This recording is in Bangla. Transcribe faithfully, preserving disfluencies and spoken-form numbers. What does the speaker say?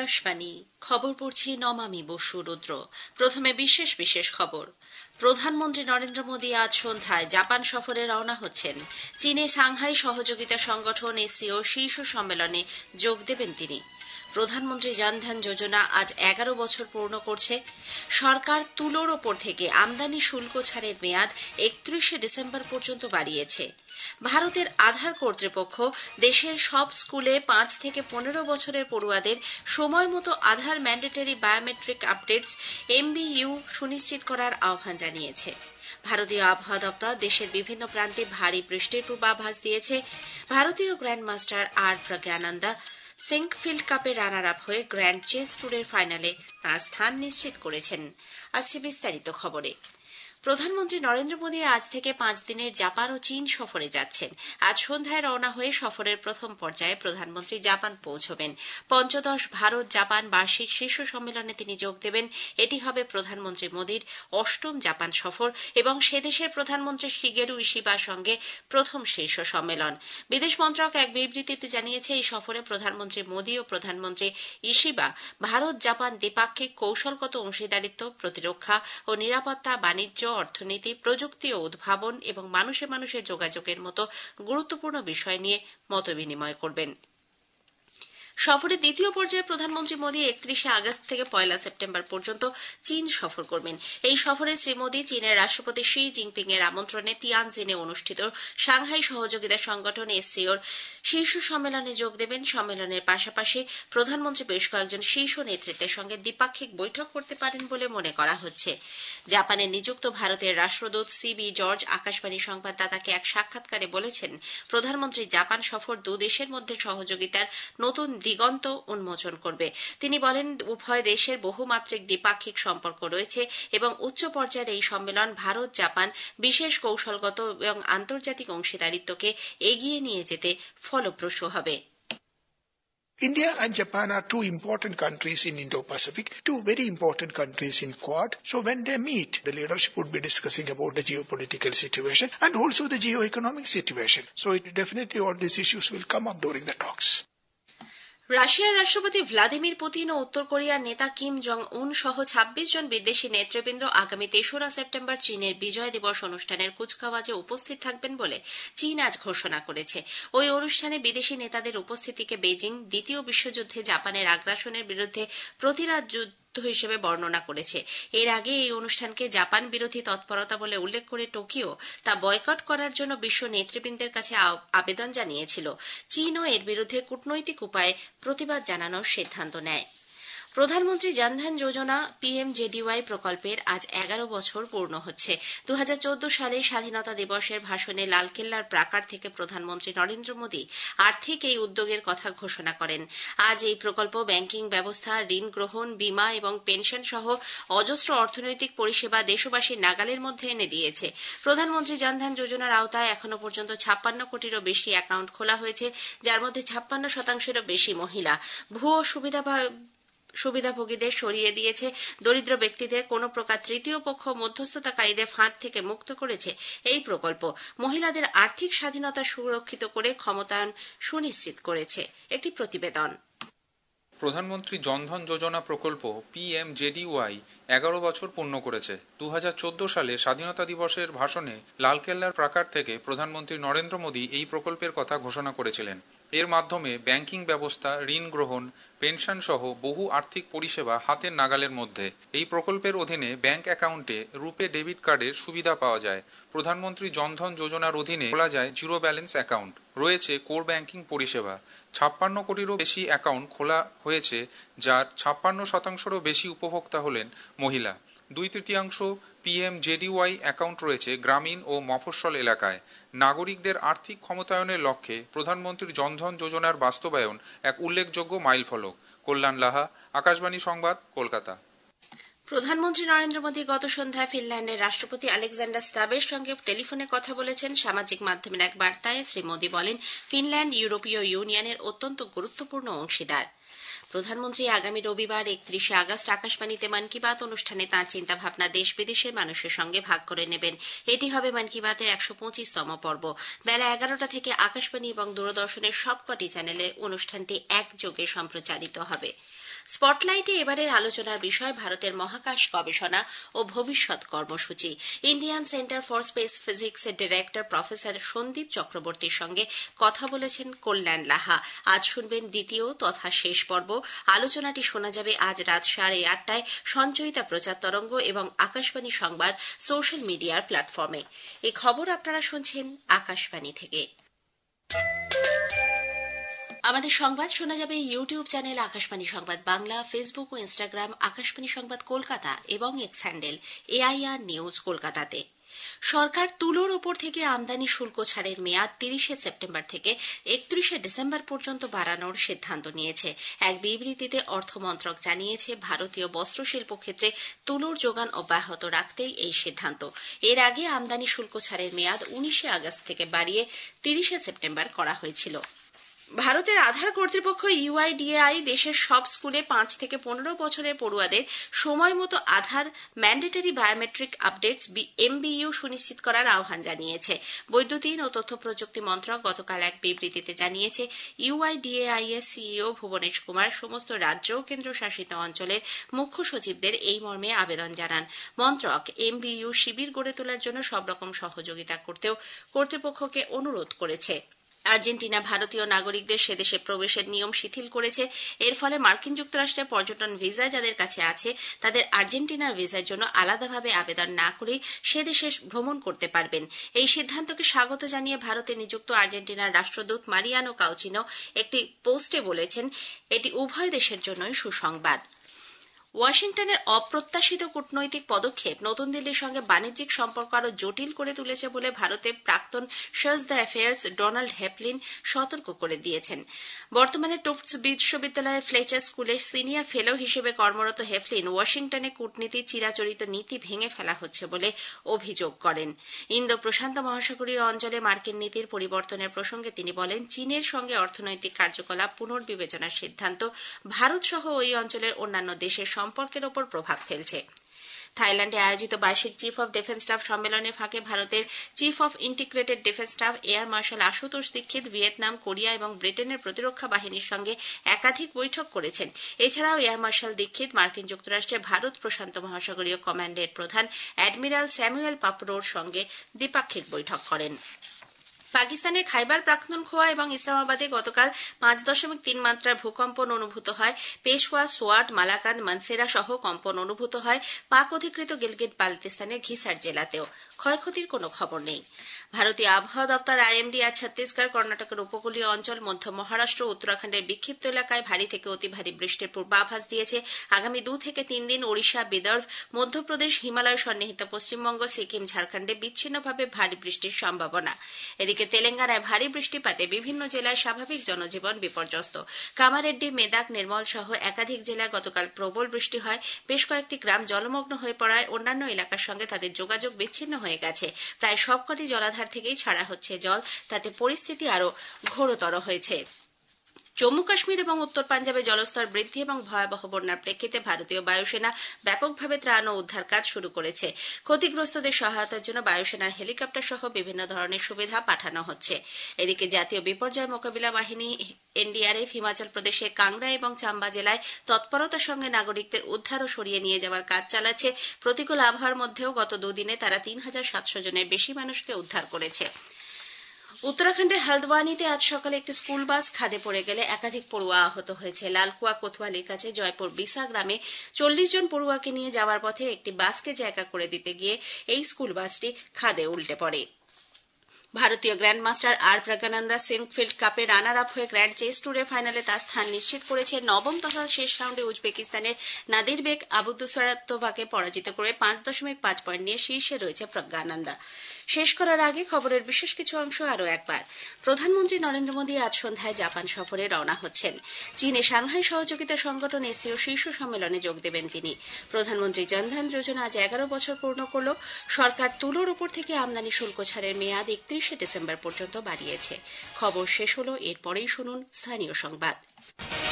আকাশবাণী খবর পড়ছি নমামি বসু রুদ্র। প্রথমে বিশেষ বিশেষ খবর। প্রধানমন্ত্রী নরেন্দ্র মোদী আজ সন্ধ্যায় জাপান সফরে রওনা হচ্ছেন। চীনে সাংহাই সহযোগিতা সংগঠন এসসিও শীর্ষ সম্মেলনে যোগ দেবেন তিনি। প্রধানমন্ত্রী জনধন যোজনা আজ এগারো বছর পূর্ণ করছে। সরকার তুলোর ওপর থেকে আমদানি শুল্ক ছাড়ের মেয়াদ একত্রিশে ডিসেম্বর পর্যন্ত বাড়িয়েছে। ভারতের আধার কর্তৃপক্ষ দেশের সব স্কুলে পাঁচ থেকে পনেরো বছরের পড়ুয়াদের সময় মতো Aadhaar mandatory biometric updates MBU সুনিশ্চিত করার আহ্বান জানিয়েছে। ভারতীয় আবহাওয়া দপ্তর দেশের বিভিন্ন প্রান্তে ভারী বৃষ্টির পূর্বাভাস দিয়েছে। ভারতীয় গ্র্যান্ডমাস্টার আর প্রজ্ঞানন্দা সিঙ্কফিল্ড কাপে রানার আপ হয়ে গ্র্যান্ড চেস ট্যুরের ফাইনালে তাঁর স্থান নিশ্চিত করেছেন। আসছে বিস্তারিত খবরে। প্রধানমন্ত্রী নরেন্দ্র মোদী আজ থেকে পাঁচ দিনের জাপান ও চীন সফরে যাচ্ছেন। আজ সন্ধ্যায় রওনা হয়ে সফরের প্রথম পর্যায়ে প্রধানমন্ত্রী জাপান পৌঁছবেন। পঞ্চদশ ভারত জাপান বার্ষিক শীর্ষ সম্মেলনে তিনি যোগ দেবেন। এটি হবে প্রধানমন্ত্রী মোদীর অষ্টম জাপান সফর এবং সে দেশের প্রধানমন্ত্রী শিগেরু ইশিবার সঙ্গে প্রথম শীর্ষ সম্মেলন। বিদেশ মন্ত্রক এক বিবৃতিতে জানিয়েছে, এই সফরে প্রধানমন্ত্রী মোদী ও প্রধানমন্ত্রী ইশিবা ভারত জাপান দ্বিপাক্ষিক কৌশলগত অংশীদারিত্ব, প্রতিরক্ষা ও নিরাপত্তা, বাণিজ্য, অর্থনীতি, প্রযুক্তি ও উদ্ভাবন এবং মানুষে মানুষে যোগাযোগের মতো গুরুত্বপূর্ণ বিষয় নিয়ে মতবিনিময় করবেন। সফরের দ্বিতীয় পর্যায়ে প্রধানমন্ত্রী মোদী একত্রিশে আগস্ট থেকে পয়লা সেপ্টেম্বর পর্যন্ত চীন সফর করবেন। এই সফরে শ্রী মোদী চীনের রাষ্ট্রপতি শি জিনপিং এর আমন্ত্রণে তিয়ানজিনে অনুষ্ঠিত সাংহাই সহযোগিতা সংগঠন এসসিওর শীর্ষ সম্মেলনে যোগ দেবেন। সম্মেলনের পাশাপাশি প্রধানমন্ত্রী বেশ কয়েকজন শীর্ষ নেতৃত্বের সঙ্গে দ্বিপাক্ষিক বৈঠক করতে পারেন বলে মনে করা হচ্ছে। জাপানে নিযুক্ত ভারতের রাষ্ট্রদূত সি বি জর্জ আকাশবাণী সংবাদদাতাকে এক সাক্ষাৎকারে বলেছেন, প্রধানমন্ত্রী জাপান সফর দু দেশের মধ্যে সহযোগিতার নতুন দিগন্ত উন্মোচন করবে। তিনি বলেন, উভয় দেশের বহুমাত্রিক দ্বিপাক্ষিক সম্পর্ক রয়েছে এবং উচ্চ পর্যায়ের এই সম্মেলন ভারত জাপান বিশেষ কৌশলগত এবং আন্তর্জাতিক অংশীদারিত্বকে এগিয়ে নিয়ে যেতে ফলপ্রসূ হবে। India and Japan are two important countries in Indo-Pacific, two very important countries in Quad. So when they meet, the leadership would be discussing about the geopolitical situation and also the geo-economic situation. So it definitely all these issues will come up during the talks. রাশিয়ার রাষ্ট্রপতি ভ্লাদিমির পুতিন ও উত্তর কোরিয়ার নেতা কিম জং উন সহ ছাব্বিশ জন বিদেশি নেতৃবৃন্দ আগামী তেসরা সেপ্টেম্বর চীনের বিজয় দিবস অনুষ্ঠানের কুচকাওয়াজে উপস্থিত থাকবেন বলে চীন আজ ঘোষণা করেছে। ওই অনুষ্ঠানে বিদেশি নেতাদের উপস্থিতিকে বেজিং দ্বিতীয় বিশ্বযুদ্ধে জাপানের আগ্রাসনের বিরুদ্ধে প্রতিরাজ যুদ্ধ হিসেবে বর্ণনা করেছে। এর আগে এই অনুষ্ঠানকে জাপান বিরোধী তৎপরতা বলে উল্লেখ করে টোকিও তা বয়কট করার জন্য বিশ্ব নেতৃবৃন্দের কাছে আবেদন জানিয়েছিল। চীনও এর বিরুদ্ধে কূটনৈতিক উপায়ে প্রতিবাদ জানানোর সিদ্ধান্ত নেয়। প্রধানমন্ত্রী জনধন যোজনা পিএমজেডিওয়াই প্রকল্পের আজ এগারো বছর পূর্ণ হচ্ছে। দু হাজার চোদ্দ সালে স্বাধীনতা দিবসের ভাষণে লালকেল্লার প্রাকার থেকে প্রধানমন্ত্রী নরেন্দ্র মোদী আর্থিক এই উদ্যোগের কথা ঘোষণা করেন। আজ এই প্রকল্প ব্যাংকিং ব্যবস্থা, ঋণ গ্রহণ, বীমা এবং পেনশন সহ অজস্র অর্থনৈতিক পরিষেবা দেশবাসীর নাগালের মধ্যে এনে দিয়েছে। প্রধানমন্ত্রী জনধন যোজনার আওতায় এখনো পর্যন্ত ছাপ্পান্ন কোটিরও বেশি অ্যাকাউন্ট খোলা হয়েছে, যার মধ্যে ছাপ্পান্ন শতাংশেরও বেশি মহিলা। ভুয়ো সুবিধা সুবিধাভোগীদের সরিয়ে দিয়েছে। দরিদ্র ব্যক্তিদের কোনো প্রকার তৃতীয় পক্ষ মধ্যস্থতাকারীদের ফাঁদ থেকে মুক্ত করেছে এই প্রকল্প। মহিলাদের আর্থিক স্বাধীনতা সুরক্ষিত করে ক্ষমতায়ন সুনিশ্চিত করেছে। একটি প্রতিবেদন। প্রধানমন্ত্রী জনধন যোজনা প্রকল্প পিএমজেডিওয়াই এগারো বছর পূর্ণ করেছে। দু হাজার চোদ্দ সালে স্বাধীনতা দিবসের ভাষণে লালকেল্লার প্রাকার থেকে প্রধানমন্ত্রী নরেন্দ্র মোদী এই প্রকল্পের কথা ঘোষণা করেছিলেন। এর মাধ্যমে ব্যাংকিং ব্যবস্থা, ঋণ গ্রহণ, পেনশন সহ বহু আর্থিক পরিষেবা হাতের নাগালের মধ্যে। এই প্রকল্পের অধীনে ব্যাংক অ্যাকাউন্টে রুপে ডেবিট কার্ডের সুবিধা পাওয়া যায়। প্রধানমন্ত্রী জনধন যোজনার অধীনে খোলা যায় জিরো ব্যালেন্স অ্যাকাউন্ট। রয়েছে কোর ব্যাংকিং পরিষেবা। ছাপ্পান্ন কোটিরও বেশি অ্যাকাউন্ট খোলা হয়েছে, যার ছাপ্পান্ন শতাংশেরও বেশি উপভোক্তা হলেন মহিলা। দুই তৃতীয়াংশ পিএমজেডিওয়াই অ্যাকাউন্ট রয়েছে গ্রামীণ ও মফস্বল এলাকায়। নাগরিকদের আর্থিক ক্ষমতায়নের লক্ষ্যে প্রধানমন্ত্রীর জনধন যোজনার বাস্তবায়ন এক উল্লেখযোগ্য মাইলফলক। কল্যাণ লাহা, আকাশবাণী সংবাদ, কলকাতা। প্রধানমন্ত্রী নরেন্দ্র মোদী গত সন্ধ্যায় ফিনল্যান্ডের রাষ্ট্রপতি আলেকজান্ডার স্টাবের সঙ্গে টেলিফোনে কথা বলেছেন। সামাজিক মাধ্যমের এক বার্তায় শ্রী মোদী বলেন, ফিনল্যান্ড ইউরোপীয় ইউনিয়নের অত্যন্ত গুরুত্বপূর্ণ অংশীদার। প্রধানমন্ত্রী আগামী রবিবার একত্রিশে আগস্ট আকাশবাণীতে মন কি বাত অনুষ্ঠানে তাঁর চিন্তাভাবনা দেশ বিদেশের মানুষের সঙ্গে ভাগ করে নেবেন। এটি হবে মন কি বাতের একশো পঁচিশতম পর্ব। বেলা এগারোটা থেকে আকাশবাণী এবং দূরদর্শনের সবকটি চ্যানেলে অনুষ্ঠানটি একযোগে সম্প্রচারিত হবে। স্পটলাইটে এবারের আলোচনার বিষয় ভারতের মহাকাশ গবেষণা ও ভবিষ্যৎ কর্মসূচি। ইন্ডিয়ান সেন্টার ফর স্পেস ফিজিক্সের ডিরেক্টর প্রফেসর সন্দীপ চক্রবর্তীর সঙ্গে কথা বলেছেন কল্যাণ লাহা। আজ শুনবেন দ্বিতীয় তথা শেষ পর্ব। আলোচনাটি শোনা যাবে আজ রাত সাড়ে আটটায় সঞ্চয়িতা প্রচার তরঙ্গ এবং আকাশবাণী সংবাদ সোশ্যাল মিডিয়ার প্ল্যাটফর্মে। এই খবর আপনারা শুনছেন আকাশবাণী থেকে। আমাদের সংবাদ শোনা যাবে YouTube channel Akashvani Sangbad Bangla, Facebook ও ইনস্টাগ্রাম আকাশবাণী সংবাদ কলকাতা এবং এক্স হ্যান্ডেল এআইআর নিউজ কলকাতাতে। সরকার তুলোর ওপর থেকে আমদানি শুল্ক ছাড়ের মেয়াদ তিরিশে সেপ্টেম্বর থেকে একত্রিশে ডিসেম্বর পর্যন্ত বাড়ানোর সিদ্ধান্ত নিয়েছে। এক বিবৃতিতে অর্থমন্ত্রক জানিয়েছে, ভারতীয় বস্ত্রশিল্প ক্ষেত্রে তুলোর যোগান অব্যাহত রাখতেই এই সিদ্ধান্ত। এর আগে আমদানি শুল্ক ছাড়ের মেয়াদ উনিশে আগস্ট থেকে বাড়িয়ে তিরিশে সেপ্টেম্বর করা হয়েছিল। ভারতের আধার কর্তৃপক্ষ ইউআইডিএআই দেশের সব স্কুলে পাঁচ থেকে পনেরো বছরের পড়ুয়াদের সময় মতো Aadhaar mandatory biometric updates MBU সুনিশ্চিত করার আহ্বান জানিয়েছে। বৈদ্যুতিন ও তথ্য প্রযুক্তি মন্ত্রক গতকাল এক বিবৃতিতে জানিয়েছে, ইউআইডিএআই এর সিইও ভুবনেশ কুমার সমস্ত রাজ্য ও কেন্দ্রশাসিত অঞ্চলের মুখ্য সচিবদের এই মর্মে আবেদন জানান। মন্ত্রক এমবিইউ শিবির গড়ে তোলার জন্য সব রকম সহযোগিতা করতেও কর্তৃপক্ষকে অনুরোধ করেছে। আর্জেন্টিনা ভারতীয় নাগরিকদের সেদেশে প্রবেশের নিয়ম শিথিল করেছে। এর ফলে মার্কিন যুক্তরাষ্ট্রে পর্যটন ভিসা যাদের কাছে আছে তাদের আর্জেন্টিনার ভিসার জন্য আলাদাভাবে আবেদন না করে সে দেশে ভ্রমণ করতে পারবেন। এই সিদ্ধান্তকে স্বাগত জানিয়ে ভারতে নিযুক্ত আর্জেন্টিনার রাষ্ট্রদূত মারিয়ানো কাউচিনো একটি পোস্টে বলেছেন, এটি উভয় দেশের জন্যই সুসংবাদ। ওয়াশিংটনের অপ্রত্যাশিত কূটনৈতিক পদক্ষেপ নতুন দিল্লির সঙ্গে বাণিজ্যিক সম্পর্ক আরও জটিল করে তুলেছে বলে ভারতের প্রাক্তন chargé d' affaires Donald Heflin সতর্ক করে দিয়েছেন। বর্তমানে টুফটস বিশ্ববিদ্যালয়ের ফ্লেচার স্কুলে সিনিয়র ফেলো হিসেবে কর্মরত হেপলিন ওয়াশিংটনে কূটনীতির চিরাচরিত নীতি ভেঙে ফেলা হচ্ছে বলে অভিযোগ করেন। ইন্দো প্রশান্ত মহাসাগরীয় অঞ্চলে মার্কিন নীতির পরিবর্তনের প্রসঙ্গে তিনি বলেন, চীনের সঙ্গে অর্থনৈতিক কার্যকলাপ পুনর্বিবেচনার সিদ্ধান্ত ভারত সহ ওই অঞ্চলের অন্যান্য দেশের সম্পর্কের ওপর প্রভাব ফেলছে। থাইল্যান্ডে আয়োজিত বার্ষিক চিফ অব ডিফেন্স স্টাফ সম্মেলনের ফাঁকে ভারতের chief of integrated defence staff air marshal Ashutosh Dixit Vietnam, Korea এবং ব্রিটেনের প্রতিরক্ষা বাহিনীর সঙ্গে একাধিক বৈঠক করেছেন। এছাড়াও এয়ার মার্শাল দীক্ষিত মার্কিন যুক্তরাষ্ট্রে ভারত প্রশান্ত মহাসাগরীয় কমান্ডের প্রধান অ্যাডমিরাল স্যামুয়েল পাপরোর সঙ্গে দ্বিপাক্ষিক বৈঠক করেন। পাকিস্তানের খাইবার পাখতুনখোয়া এবং ইসলামাবাদে গতকাল পাঁচ দশমিক তিন মাত্রার ভূকম্পন অনুভূত হয়। পেশওয়া, সোয়াট, মালাকান, মানসেরা সহ কম্পন অনুভূত হয় পাক অধিকৃত গিলগিট বালতিস্তানের ঘিসার জেলাতেও। ক্ষয়ক্ষতির কোনো খবর নেই। ভারতীয় আবহাওয়া দপ্তর আইএমডি আজ ছত্তিশগড়, কর্ণাটকের উপকূলীয় অঞ্চল, মধ্য মহারাষ্ট্র ও উত্তরাখণ্ডের বিক্ষিপ্ত এলাকায় ভারী থেকে অতি ভারী বৃষ্টির পূর্বাভাস দিয়েছে। আগামী দু থেকে তিন দিন ওড়িশা, বিদর্ভ, মধ্যপ্রদেশ, হিমালয় সন্নিহিত পশ্চিমবঙ্গ, সিকিম, ঝাড়খণ্ডে বিচ্ছিন্নভাবে ভারী বৃষ্টির সম্ভাবনা। এদিকে তেলেঙ্গানায় ভারী বৃষ্টিপাতে বিভিন্ন জেলায় স্বাভাবিক জনজীবন বিপর্যস্ত। কামারেড্ডি, মেদাক, নির্মল সহ একাধিক জেলায় গতকাল প্রবল বৃষ্টি হয়। বেশ কয়েকটি গ্রাম জলমগ্ন হয়ে পড়ায় অন্যান্য এলাকার সঙ্গে তাদের যোগাযোগ বিচ্ছিন্ন হয়ে গেছে। প্রায় সবকটি জলাধার থেকেই ছাড়া হচ্ছে জল, তাতে পরিস্থিতি আরও ঘোরতর হয়েছে। জম্মু কাশ্মীর এবং উত্তর পাঞ্জাবে জলস্তর বৃদ্ধি এবং ভয়াবহ বন্যার প্রেক্ষিতে ভারতীয় বায়ুসেনা ব্যাপকভাবে ত্রাণ ও উদ্ধার কাজ শুরু করেছে। ক্ষতিগ্রস্তদের সহায়তার জন্য বায়ুসেনার হেলিকপ্টার সহ বিভিন্ন ধরনের সুবিধা পাঠানো হচ্ছে। এদিকে জাতীয় বিপর্যয় মোকাবিলা বাহিনী এনডিআরএফ হিমাচল প্রদেশে কাংড়া এবং চাম্বা জেলায় তৎপরতার সঙ্গে নাগরিকদের উদ্ধার ও সরিয়ে নিয়ে যাওয়ার কাজ চালাচ্ছে। প্রতিকূল আবহাওয়ার মধ্যেও গত দুদিনে তারা তিন হাজার সাতশো জনের বেশি মানুষকে উদ্ধার করেছে। উত্তরাখণ্ডের হলদওয়ানিতে আজ সকালে একটি স্কুল বাস খাদে পড়ে গেলে একাধিক পড়ুয়া আহত হয়েছে। লালকুয়া কোতওয়ালির কাছে জয়পুর বিসা গ্রামে চল্লিশ জন পড়ুয়াকে নিয়ে যাওয়ার পথে একটি বাসকে জায়গা করে দিতে গিয়ে এই স্কুল বাসটি খাদে উল্টে পড়ে। ভারতীয় গ্র্যান্ডমাস্টার আর প্রজ্ঞানন্দা সিঙ্কফিল্ড কাপে রানার আপ হয়ে গ্র্যান্ড চেস ট্যুরের ফাইনালে তার স্থান নিশ্চিত করেছে। নবম তথা শেষ রাউন্ডে উজবেকিস্তানের নাদিরবেক আবুদুসারাতোভাকে পরাজিত করে পাঁচ দশমিক পাঁচ পয়েন্ট নিয়ে শীর্ষে রয়েছে প্রজ্ঞানন্দা। শেষ করার আগে খবরের বিশেষ কিছু অংশ আরও একবার। প্রধানমন্ত্রী নরেন্দ্র মোদী আজ সন্ধ্যায় জাপান সফরে রওনা হচ্ছেন। চীনে সাংহাই সহযোগিতা সংগঠন এসিও শীর্ষ সম্মেলনে যোগ দেবেন তিনি। প্রধানমন্ত্রী জনধন যোজনা আজ এগারো বছর পূর্ণ করল। সরকার তুলোর ওপর থেকে আমদানি শুল্ক ছাড়ের মেয়াদ একত্রিশে ডিসেম্বর পর্যন্ত বাড়িয়েছে। খবর শেষ হল, এরপরেই শুনুন স্থানীয় সংবাদ।